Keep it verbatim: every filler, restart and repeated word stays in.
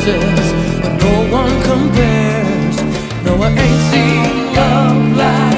promises, but no one compares. No, I ain't seen love like